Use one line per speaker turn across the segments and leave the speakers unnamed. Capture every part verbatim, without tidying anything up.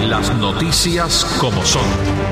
Las noticias como son.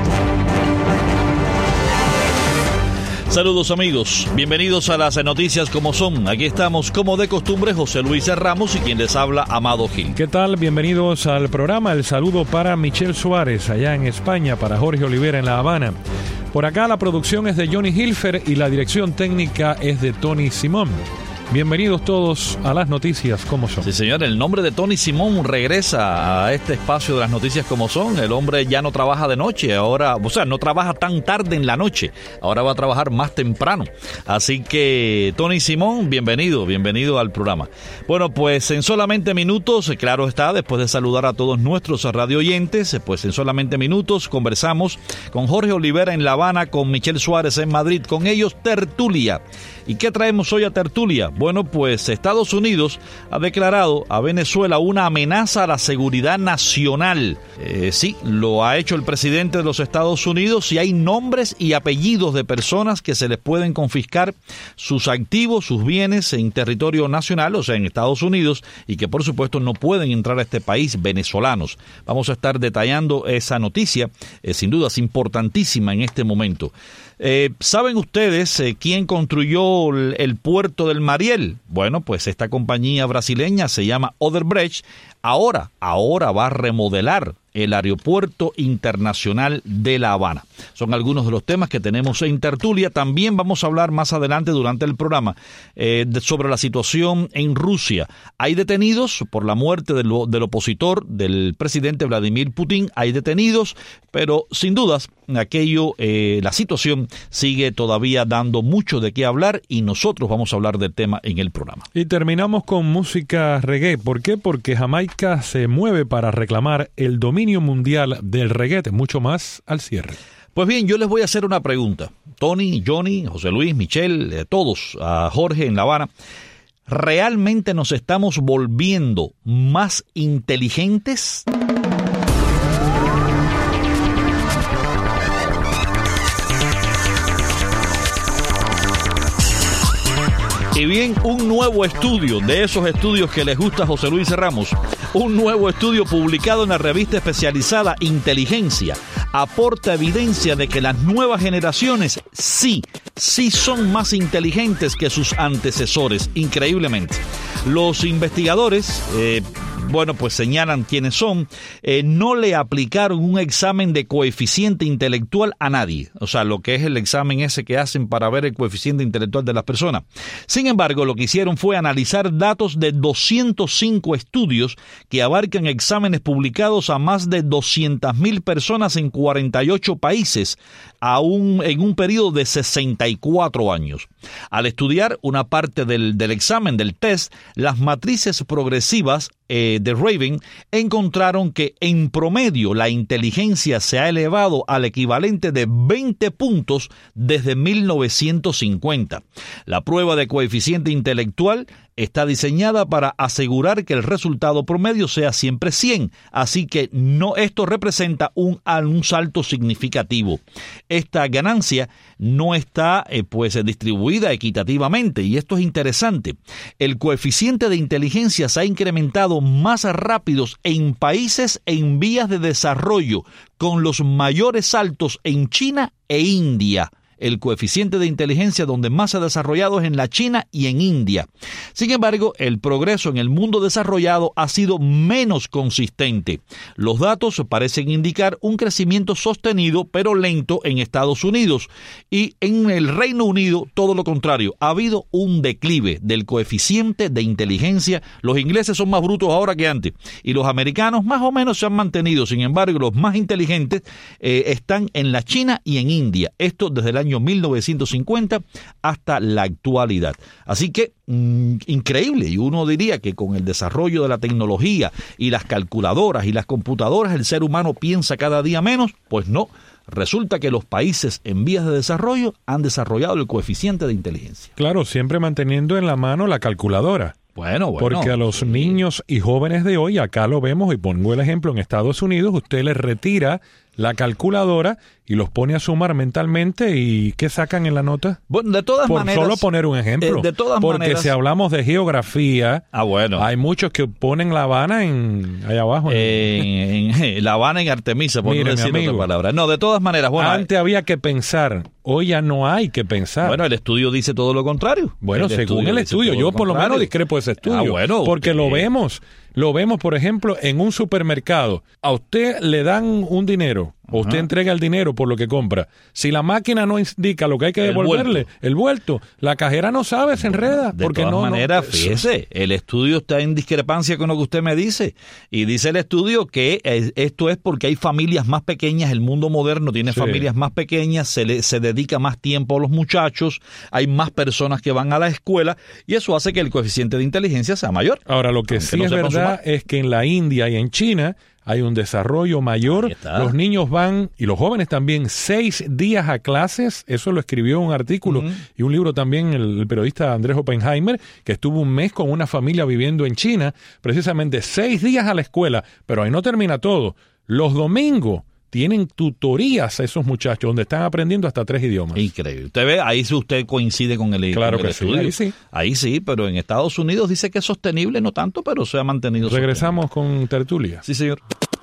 Saludos amigos, bienvenidos a las noticias como son. Aquí estamos como de costumbre José Luis Ramos y quien les habla Amado Gil.
¿Qué tal? Bienvenidos al programa. El saludo para Michelle Suárez allá en España, para Jorge Olivera en La Habana. Por acá la producción es de Johnny Hilfer y la dirección técnica es de Tony Simón. Bienvenidos todos a las noticias como son.
Sí, señor, el nombre de Tony Simón regresa a este espacio de las noticias como son. El hombre ya no trabaja de noche, ahora, o sea, no trabaja tan tarde en la noche, ahora va a trabajar más temprano. Así que, Tony Simón, bienvenido, bienvenido al programa. Bueno, pues en solamente minutos, claro está, después de saludar a todos nuestros radio oyentes, pues en solamente minutos conversamos con Jorge Olivera en La Habana, con Michelle Suárez en Madrid, con ellos tertulia. ¿Y qué traemos hoy a tertulia? Bueno, pues Estados Unidos ha declarado a Venezuela una amenaza a la seguridad nacional. Eh, sí, lo ha hecho el presidente de los Estados Unidos y hay nombres y apellidos de personas que se les pueden confiscar sus activos, sus bienes en territorio nacional, o sea, en Estados Unidos, y que por supuesto no pueden entrar a este país venezolanos. Vamos a estar detallando esa noticia, eh, sin duda es importantísima en este momento. Eh, ¿Saben ustedes eh, quién construyó el, el puerto del Mariel? Bueno, pues esta compañía brasileña se llama Odebrecht. Ahora, ahora va a remodelar el aeropuerto internacional de La Habana. Son algunos de los temas que tenemos en tertulia. También vamos a hablar más adelante durante el programa eh, de, sobre la situación en Rusia. Hay detenidos por la muerte del, del opositor, del presidente Vladimir Putin. Hay detenidos, pero sin dudas, aquello, eh, la situación sigue todavía dando mucho de qué hablar y nosotros vamos a hablar del tema en el programa.
Y terminamos con música reggae. ¿Por qué? Porque Jamaica se mueve para reclamar el dominio mundial del reggae, mucho más al cierre.
Pues bien, yo les voy a hacer una pregunta. Tony, Johnny, José Luis, Michelle, eh, todos, a Jorge en La Habana. ¿Realmente nos estamos volviendo más inteligentes? Y bien, un nuevo estudio, de esos estudios que les gusta a José Luis Ramos, un nuevo estudio publicado en la revista especializada Inteligencia, aporta evidencia de que las nuevas generaciones sí, sí son más inteligentes que sus antecesores, increíblemente. Los investigadores, eh, bueno, pues señalan quiénes son, eh, no le aplicaron un examen de coeficiente intelectual a nadie, o sea, lo que es el examen ese que hacen para ver el coeficiente intelectual de las personas. Sin embargo, lo que hicieron fue analizar datos de doscientos cinco estudios que abarcan exámenes publicados a más de doscientas mil personas en cuarenta y ocho países a un, en un periodo de sesenta y cuatro años. Al estudiar una parte del, del examen, del test, las matrices progresivas eh, de Raven encontraron que en promedio la inteligencia se ha elevado al equivalente de veinte puntos desde mil novecientos cincuenta. La prueba de coeficiente intelectual está diseñada para asegurar que el resultado promedio sea siempre cien, así que no, esto representa un, un salto significativo. Esta ganancia no está eh, pues distribuida equitativamente y esto es interesante. El coeficiente de inteligencia se ha incrementado más rápidos en países en vías de desarrollo, con los mayores saltos en China e India. El coeficiente de inteligencia donde más se ha desarrollado es en la China y en India. Sin embargo, el progreso en el mundo desarrollado ha sido menos consistente. Los datos parecen indicar un crecimiento sostenido pero lento en Estados Unidos y en el Reino Unido todo lo contrario. Ha habido un declive del coeficiente de inteligencia. Los ingleses son más brutos ahora que antes y los americanos más o menos se han mantenido. Sin embargo, los más inteligentes eh, están en la China y en India. Esto desde el año mil novecientos cincuenta hasta la actualidad. Así que mmm, increíble, y uno diría que con el desarrollo de la tecnología y las calculadoras y las computadoras el ser humano piensa cada día menos. Pues no, resulta que los países en vías de desarrollo han desarrollado el coeficiente de inteligencia.
Claro, siempre manteniendo en la mano la calculadora.
Bueno, bueno.
Porque a los sí. niños y jóvenes de hoy, acá lo vemos y pongo el ejemplo, en Estados Unidos usted les retira la calculadora y los pone a sumar mentalmente. ¿Y qué sacan en la nota?
Bueno, de todas
Por
maneras,
solo poner un ejemplo.
Eh, de todas
porque
maneras,
si hablamos de geografía,
ah, bueno.
hay muchos que ponen La Habana en allá abajo.
En, en, en La Habana en Artemisa, por
Mire,
no decir otra palabra. No, de todas maneras, bueno.
Antes había que pensar, hoy ya no hay que pensar.
Bueno, el estudio dice todo lo contrario.
Bueno,
el
según el estudio, yo por lo menos discrepo de ese estudio.
Ah, bueno,
porque
usted...
lo vemos, lo vemos, por ejemplo, en un supermercado. A usted le dan un dinero, o usted entrega el dinero por lo que compra. Si la máquina no indica lo que hay que devolverle, el vuelto, el vuelto la cajera no sabe, se enreda.
De
porque
todas
no,
maneras,
no,
fíjese, el estudio está en discrepancia con lo que usted me dice. Y dice el estudio que esto es porque hay familias más pequeñas, el mundo moderno tiene sí. familias más pequeñas, se, le, se dedica más tiempo a los muchachos, hay más personas que van a la escuela y eso hace que el coeficiente de inteligencia sea mayor.
Ahora, lo que sí no es verdad sumar. es que en la India y en China hay un desarrollo mayor. Los niños van, y los jóvenes también, seis días a clases. Eso lo escribió un artículo uh-huh. y un libro también el, el periodista Andrés Oppenheimer, que estuvo un mes con una familia viviendo en China, precisamente seis días a la escuela. Pero ahí no termina todo. Los domingos tienen tutorías a esos muchachos donde están aprendiendo hasta tres idiomas.
Increíble. Usted ve, ahí sí usted coincide con el,
claro
con el
que
estudio.
Sí, ahí sí.
Ahí sí, pero en Estados Unidos dice que es sostenible, no tanto, pero se ha mantenido
Regresamos
sostenible.
Con tertulia.
Sí, señor.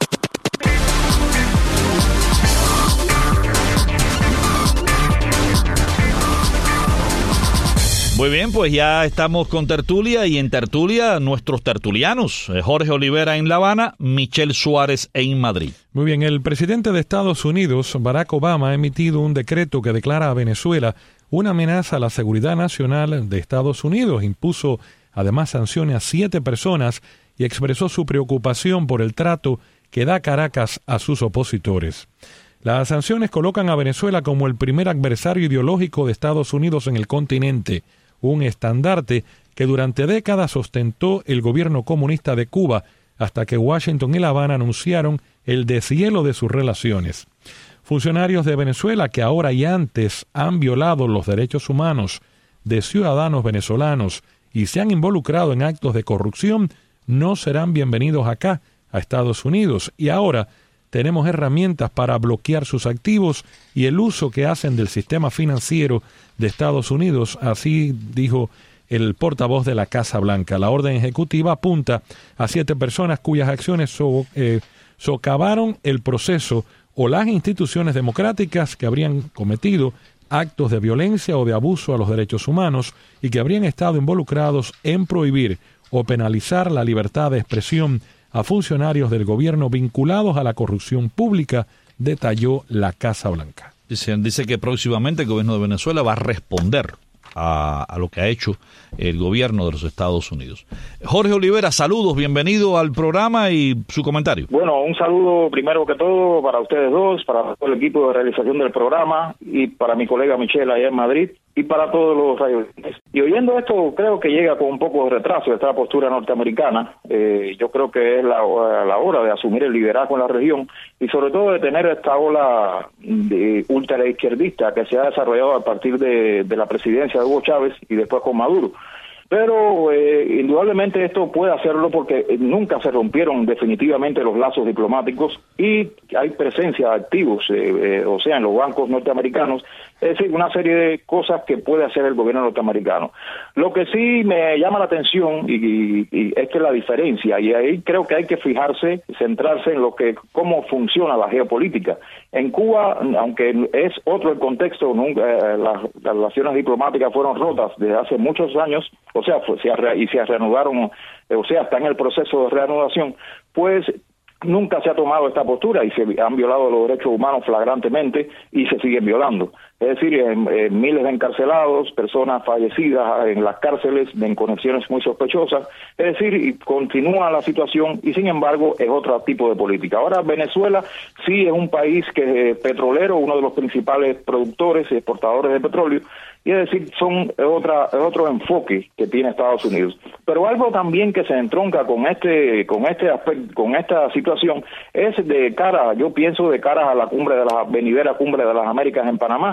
Muy bien, pues ya estamos con tertulia y en tertulia nuestros tertulianos, Jorge Olivera en La Habana, Michelle Suárez en Madrid.
Muy bien, el presidente de Estados Unidos, Barack Obama, ha emitido un decreto que declara a Venezuela una amenaza a la seguridad nacional de Estados Unidos. Impuso además sanciones a siete personas y expresó su preocupación por el trato que da Caracas a sus opositores. Las sanciones colocan a Venezuela como el primer adversario ideológico de Estados Unidos en el continente, un estandarte que durante décadas ostentó el gobierno comunista de Cuba hasta que Washington y La Habana anunciaron el deshielo de sus relaciones. Funcionarios de Venezuela que ahora y antes han violado los derechos humanos de ciudadanos venezolanos y se han involucrado en actos de corrupción no serán bienvenidos acá, a Estados Unidos. Y ahora tenemos herramientas para bloquear sus activos y el uso que hacen del sistema financiero de Estados Unidos, así dijo el portavoz de la Casa Blanca. La orden ejecutiva apunta a siete personas cuyas acciones so, eh, socavaron el proceso o las instituciones democráticas que habrían cometido actos de violencia o de abuso a los derechos humanos y que habrían estado involucrados en prohibir o penalizar la libertad de expresión a funcionarios del gobierno vinculados a la corrupción pública, detalló la Casa Blanca.
Dice, dice que próximamente el gobierno de Venezuela va a responder a, a lo que ha hecho el gobierno de los Estados Unidos. Jorge Olivera, saludos, bienvenido al programa y su comentario.
Bueno, un saludo primero que todo para ustedes dos, para todo el equipo de realización del programa y para mi colega Michelle allá en Madrid y para todos los radioyentes. Y oyendo esto, creo que llega con un poco de retraso esta postura norteamericana. Eh, yo creo que es la, la hora de asumir el liderazgo en la región y sobre todo de tener esta ola de ultraizquierdista que se ha desarrollado a partir de, de la presidencia de Hugo Chávez y después con Maduro. Pero eh, indudablemente esto puede hacerlo porque nunca se rompieron definitivamente los lazos diplomáticos y hay presencia de activos, eh, eh, o sea, en los bancos norteamericanos, es decir, una serie de cosas que puede hacer el gobierno norteamericano. Lo que sí me llama la atención y, y, y es que la diferencia, y ahí creo que hay que fijarse, centrarse en lo que cómo funciona la geopolítica. En Cuba, aunque es otro el contexto, nunca, eh, las, las relaciones diplomáticas fueron rotas desde hace muchos años, o sea, fue, se arre, y se reanudaron, o sea, está en el proceso de reanudación, pues nunca se ha tomado esta postura y se han violado los derechos humanos flagrantemente y se siguen violando. Es decir, en, en miles de encarcelados, personas fallecidas en las cárceles en conexiones muy sospechosas. Es decir, y continúa la situación y sin embargo es otro tipo de política. Ahora Venezuela sí es un país que es petrolero, uno de los principales productores y exportadores de petróleo, y es decir, son otra otro enfoque que tiene Estados Unidos. Pero algo también que se entronca con este con este aspecto, con esta situación es de cara, yo pienso de cara a la cumbre de la venidera cumbre de las Américas en Panamá,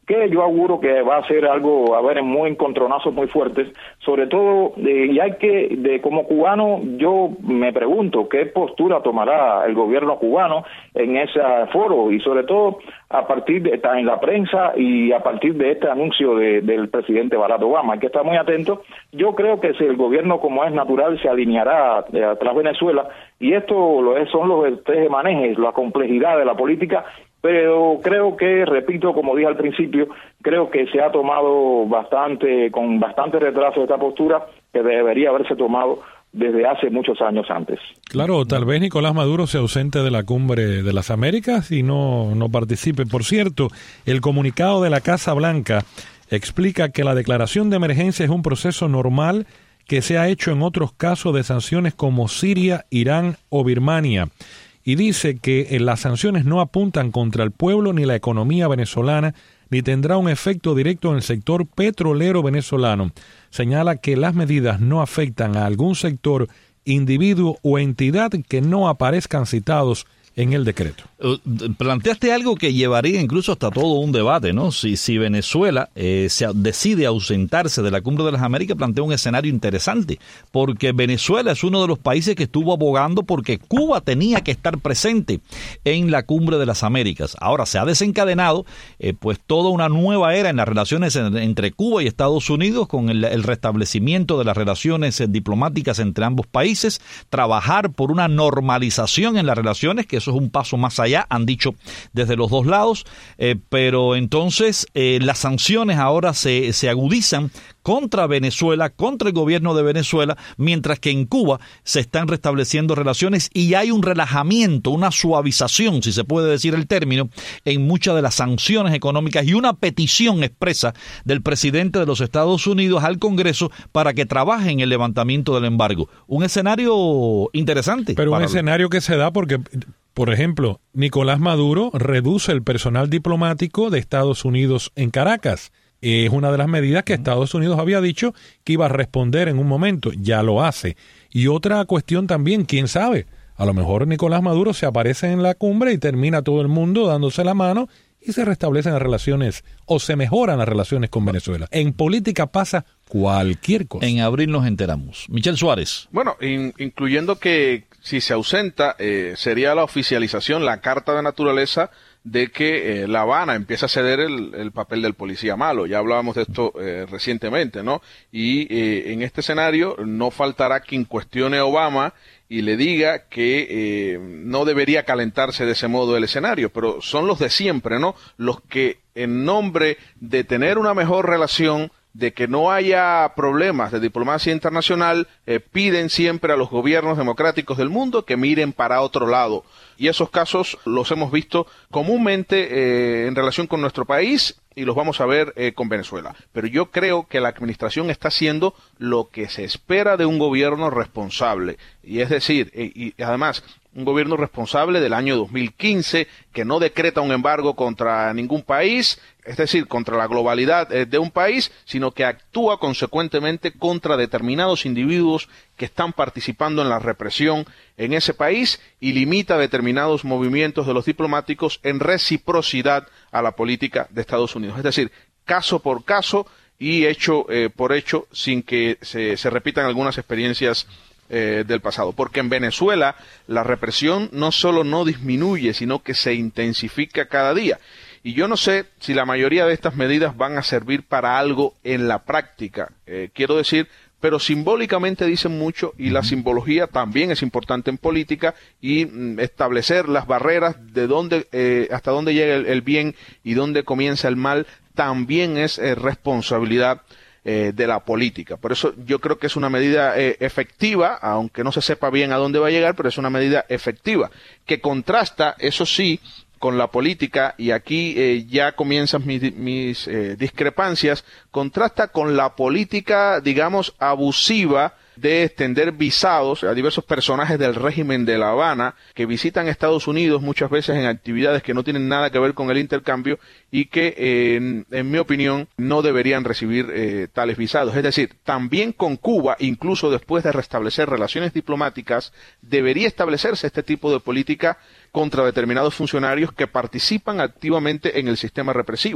que yo auguro que va a ser algo, a ver, muy encontronazos muy fuertes, sobre todo, eh, y hay que, de como cubano, yo me pregunto qué postura tomará el gobierno cubano en ese foro, y sobre todo a partir de estar en la prensa y a partir de este anuncio de, del presidente Barack Obama. Hay que estar muy atento. Yo creo que si el gobierno, como es natural, se alineará eh, tras Venezuela, y esto lo es, son los tres manejes, la complejidad de la política. Pero creo que, repito, como dije al principio, creo que se ha tomado bastante, con bastante retraso esta postura que debería haberse tomado desde hace muchos años antes.
Claro, tal vez Nicolás Maduro se ausente de la Cumbre de las Américas y no, no participe. Por cierto, el comunicado de la Casa Blanca explica que la declaración de emergencia es un proceso normal que se ha hecho en otros casos de sanciones como Siria, Irán o Birmania. Y dice que las sanciones no apuntan contra el pueblo ni la economía venezolana, ni tendrá un efecto directo en el sector petrolero venezolano. Señala que las medidas no afectan a algún sector, individuo o entidad que no aparezcan citados en el decreto.
Planteaste algo que llevaría incluso hasta todo un debate, ¿no? Si, si Venezuela eh, se decide ausentarse de la Cumbre de las Américas, plantea un escenario interesante, porque Venezuela es uno de los países que estuvo abogando porque Cuba tenía que estar presente en la Cumbre de las Américas. Ahora se ha desencadenado eh, pues toda una nueva era en las relaciones en, entre Cuba y Estados Unidos, con el, el restablecimiento de las relaciones eh, diplomáticas entre ambos países, trabajar por una normalización en las relaciones, que eso es un paso más allá, han dicho desde los dos lados, eh, pero entonces eh, las sanciones ahora se, se agudizan contra Venezuela, contra el gobierno de Venezuela, mientras que en Cuba se están restableciendo relaciones y hay un relajamiento, una suavización, si se puede decir el término, en muchas de las sanciones económicas y una petición expresa del presidente de los Estados Unidos al Congreso para que trabaje en el levantamiento del embargo. Un escenario interesante.
Pero un escenario que se da porque, por ejemplo, Nicolás Maduro reduce el personal diplomático de Estados Unidos en Caracas. Es una de las medidas que Estados Unidos había dicho que iba a responder en un momento. Ya lo hace. Y otra cuestión también, quién sabe, a lo mejor Nicolás Maduro se aparece en la cumbre y termina todo el mundo dándose la mano y se restablecen las relaciones o se mejoran las relaciones con Venezuela. En política pasa cualquier cosa.
En abril nos enteramos. Michel Suárez.
Bueno, in, incluyendo que si se ausenta, eh, sería la oficialización, la carta de naturaleza de que eh, La Habana empieza a ceder el, el papel del policía malo. Ya hablábamos de esto eh, recientemente, ¿no? Y eh, en este escenario no faltará quien cuestione a Obama y le diga que eh, no debería calentarse de ese modo el escenario, pero son los de siempre, ¿no? Los que en nombre de tener una mejor relación, de que no haya problemas de diplomacia internacional, eh, piden siempre a los gobiernos democráticos del mundo que miren para otro lado. Y esos casos los hemos visto comúnmente eh, en relación con nuestro país y los vamos a ver eh, con Venezuela. Pero yo creo que la administración está haciendo lo que se espera de un gobierno responsable. Y es decir, eh, y además, un gobierno responsable del año dos mil quince, que no decreta un embargo contra ningún país, es decir, contra la globalidad eh, de un país, sino que actúa consecuentemente contra determinados individuos que están participando en la represión en ese país y limita determinados movimientos de los diplomáticos en reciprocidad a la política de Estados Unidos. Es decir, caso por caso y hecho eh, por hecho, sin que se, se repitan algunas experiencias Eh, del pasado, porque en Venezuela la represión no solo no disminuye, sino que se intensifica cada día. Y yo no sé si la mayoría de estas medidas van a servir para algo en la práctica, eh, quiero decir, pero simbólicamente dicen mucho y la simbología también es importante en política y mm, establecer las barreras de dónde, eh, hasta dónde llega el, el bien y dónde comienza el mal también es eh, responsabilidad Eh, de la política. Por eso yo creo que es una medida eh, efectiva, aunque no se sepa bien a dónde va a llegar, pero es una medida efectiva, que contrasta, eso sí, con la política, y aquí eh, ya comienzan mis, mis eh, discrepancias, contrasta con la política, digamos, abusiva de extender visados a diversos personajes del régimen de La Habana que visitan Estados Unidos muchas veces en actividades que no tienen nada que ver con el intercambio y que, eh, en, en mi opinión, no deberían recibir eh, tales visados. Es decir, también con Cuba, incluso después de restablecer relaciones diplomáticas, debería establecerse este tipo de política contra determinados funcionarios que participan activamente en el sistema represivo.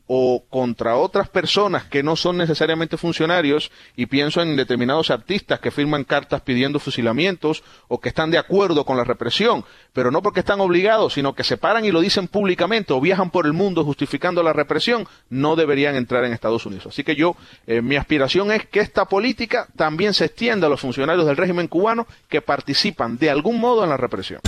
o contra otras personas que no son necesariamente funcionarios, y pienso en determinados artistas que firman cartas pidiendo fusilamientos o que están de acuerdo con la represión, pero no porque están obligados, sino que se paran y lo dicen públicamente o viajan por el mundo justificando la represión, no deberían entrar en Estados Unidos. Así que yo, eh, mi aspiración es que esta política también se extienda a los funcionarios del régimen cubano que participan de algún modo en la represión.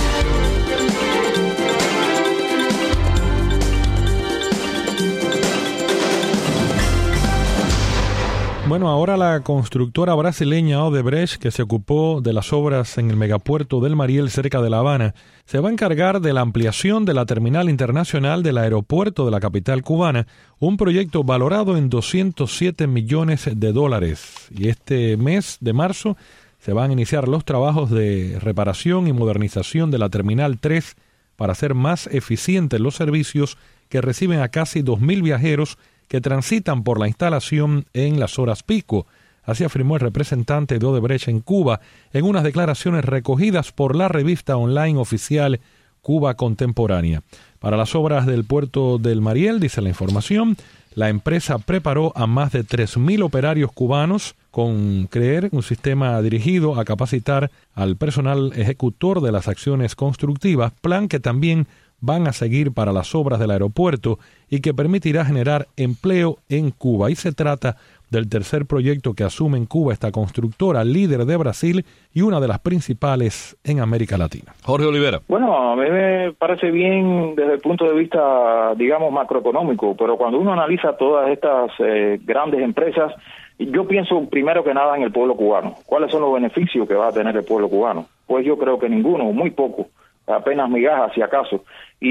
Bueno, ahora la constructora brasileña Odebrecht, que se ocupó de las obras en el megapuerto del Mariel cerca de La Habana, se va a encargar de la ampliación de la terminal internacional del aeropuerto de la capital cubana, un proyecto valorado en doscientos siete millones de dólares. Y este mes de marzo se van a iniciar los trabajos de reparación y modernización de la terminal tres para hacer más eficientes los servicios que reciben a casi dos mil viajeros que transitan por la instalación en las horas pico. Así afirmó el representante de Odebrecht en Cuba en unas declaraciones recogidas por la revista online oficial Cuba Contemporánea. Para las obras del puerto del Mariel, dice la información, la empresa preparó a más de tres mil operarios cubanos con CREER, un sistema dirigido a capacitar al personal ejecutor de las acciones constructivas, plan que también van a seguir para las obras del aeropuerto y que permitirá generar empleo en Cuba. Y se trata del tercer proyecto que asume en Cuba esta constructora, líder de Brasil y una de las principales en América Latina.
Jorge Olivera.
Bueno, a mí me parece bien desde el punto de vista, digamos, macroeconómico, pero cuando uno analiza todas estas eh, grandes empresas, yo pienso primero que nada en el pueblo cubano. ¿Cuáles son los beneficios que va a tener el pueblo cubano? Pues yo creo que ninguno, muy poco, apenas migajas si acaso.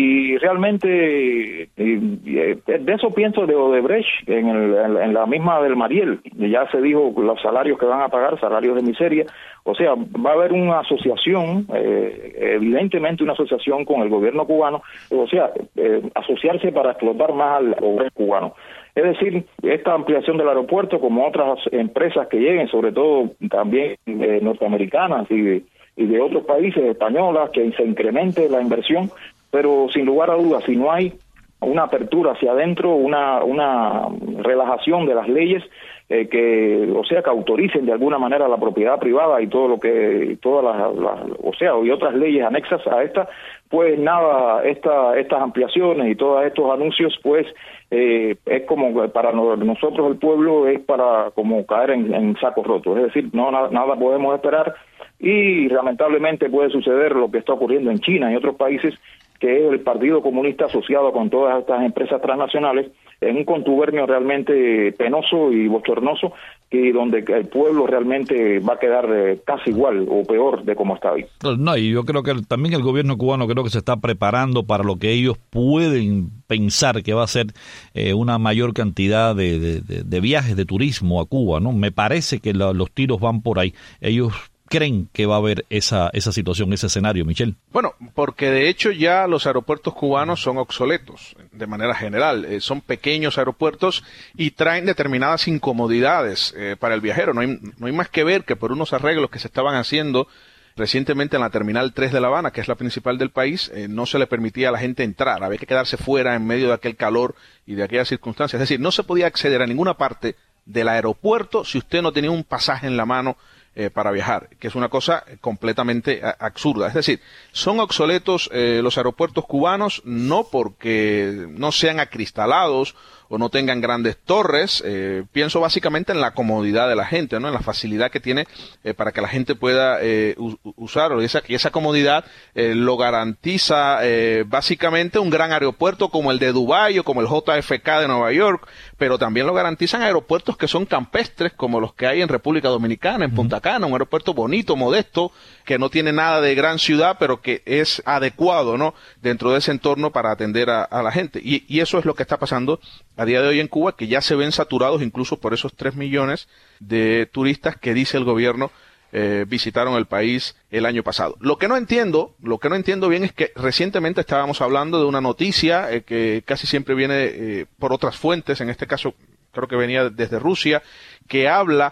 Y realmente eh, eh, de eso pienso de Odebrecht en, el, en, en la misma del Mariel. Ya se dijo los salarios que van a pagar, salarios de miseria. O sea, va a haber una asociación, eh, evidentemente una asociación con el gobierno cubano, o sea, eh, asociarse para explotar más al obrero cubano. Es decir, esta ampliación del aeropuerto, como otras empresas que lleguen, sobre todo también eh, norteamericanas y de, y de otros países, españolas, que se incremente la inversión, pero sin lugar a dudas, si no hay una apertura hacia adentro, una una relajación de las leyes eh, que, o sea, que autoricen de alguna manera la propiedad privada y todo lo que, todas las, las, o sea, y otras leyes anexas a esta, pues nada, esta, estas ampliaciones y todos estos anuncios, pues eh, es como para nosotros el pueblo es para como caer en, en sacos rotos, es decir, no nada, nada podemos esperar y lamentablemente puede suceder lo que está ocurriendo en China y otros países, que es el Partido Comunista asociado con todas estas empresas transnacionales, en un contubernio realmente penoso y bochornoso, y donde el pueblo realmente va a quedar eh, casi igual o peor de como está hoy.
No, y yo creo que también el gobierno cubano creo que se está preparando para lo que ellos pueden pensar que va a ser eh, una mayor cantidad de, de, de, de viajes de turismo a Cuba, ¿no? Me parece que la, los tiros van por ahí. Ellos creen que va a haber esa esa situación, ese escenario, Michel?
Bueno, porque de hecho ya los aeropuertos cubanos son obsoletos de manera general. Eh, son pequeños aeropuertos y traen determinadas incomodidades eh, para el viajero. No hay, no hay más que ver que por unos arreglos que se estaban haciendo recientemente en la Terminal tres de La Habana, que es la principal del país, eh, no se le permitía a la gente entrar. Había que quedarse fuera en medio de aquel calor y de aquellas circunstancias. Es decir, no se podía acceder a ninguna parte del aeropuerto si usted no tenía un pasaje en la mano Eh, para viajar, que es una cosa completamente a, absurda. Es decir, son obsoletos eh, los aeropuertos cubanos no porque no sean acristalados o no tengan grandes torres, eh, pienso básicamente en la comodidad de la gente, ¿no? En la facilidad que tiene eh, para que la gente pueda eh, usarlo, y esa, y esa comodidad eh, lo garantiza eh, básicamente un gran aeropuerto como el de Dubái o como el J F K de Nueva York, pero también lo garantizan aeropuertos que son campestres como los que hay en República Dominicana, en Punta Cana, un aeropuerto bonito, modesto, que no tiene nada de gran ciudad, pero que es adecuado, ¿no? Dentro de ese entorno para atender a, a la gente, y, y eso es lo que está pasando a día de hoy en Cuba, que ya se ven saturados incluso por esos tres millones de turistas que dice el gobierno eh, visitaron el país el año pasado. Lo que no entiendo, lo que no entiendo bien es que recientemente estábamos hablando de una noticia eh, que casi siempre viene eh, por otras fuentes, en este caso creo que venía desde Rusia, que habla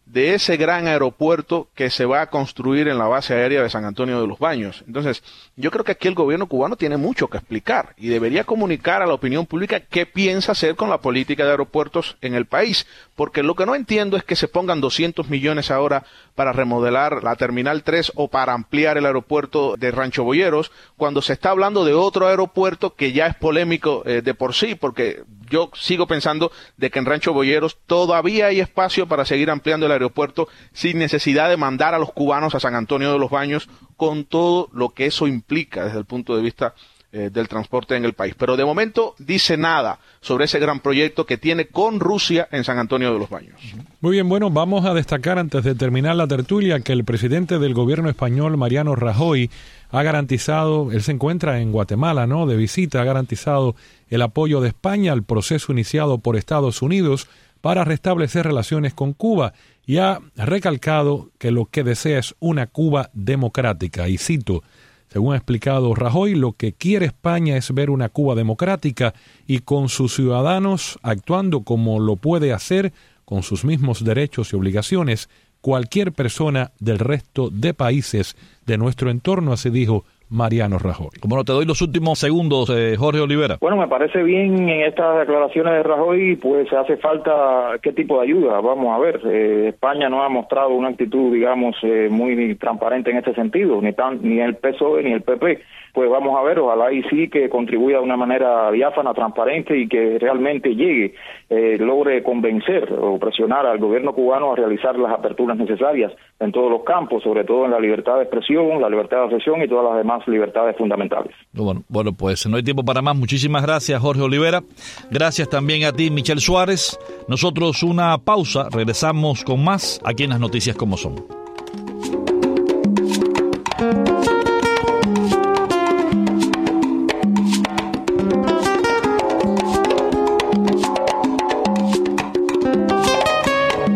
de ese gran aeropuerto que se va a construir en la base aérea de San Antonio de los Baños. Entonces, yo creo que aquí el gobierno cubano tiene mucho que explicar y debería comunicar a la opinión pública qué piensa hacer con la política de aeropuertos en el país, porque lo que no entiendo es que se pongan doscientos millones ahora para remodelar la Terminal tres o para ampliar el aeropuerto de Rancho Boyeros, cuando se está hablando de otro aeropuerto que ya es polémico eh, de por sí, porque yo sigo pensando de que en Rancho Boyeros todavía hay espacio para seguir ampliando el aeropuerto sin necesidad de mandar a los cubanos a San Antonio de los Baños, con todo lo que eso implica desde el punto de vista eh, del transporte en el país. Pero de momento dice nada sobre ese gran proyecto que tiene con Rusia en San Antonio de los Baños.
Muy bien, bueno, vamos a destacar antes de terminar la tertulia que el presidente del gobierno español, Mariano Rajoy, ha garantizado, él se encuentra en Guatemala, ¿no?, de visita, ha garantizado el apoyo de España al proceso iniciado por Estados Unidos para restablecer relaciones con Cuba y ha recalcado que lo que desea es una Cuba democrática. Y cito, según ha explicado Rajoy, lo que quiere España es ver una Cuba democrática y con sus ciudadanos actuando como lo puede hacer, con sus mismos derechos y obligaciones, cualquier persona del resto de países de nuestro entorno, así dijo Mariano Rajoy.
Como no, te doy los últimos segundos, eh, Jorge Olivera.
Bueno, me parece bien en estas declaraciones de Rajoy, pues hace falta qué tipo de ayuda. Vamos a ver, eh, España no ha mostrado una actitud, digamos, eh, muy transparente en este sentido, ni tan, ni el P S O E ni el P P. Pues vamos a ver, ojalá y sí que contribuya de una manera diáfana, transparente y que realmente llegue, eh, logre convencer o presionar al gobierno cubano a realizar las aperturas necesarias en todos los campos, sobre todo en la libertad de expresión, la libertad de asociación y todas las demás libertades fundamentales.
Bueno, bueno, pues no hay tiempo para más. Muchísimas gracias, Jorge Olivera. Gracias también a ti, Michelle Suárez. Nosotros una pausa, regresamos con más aquí en Las Noticias Como Son.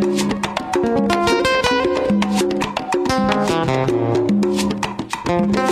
Thank you.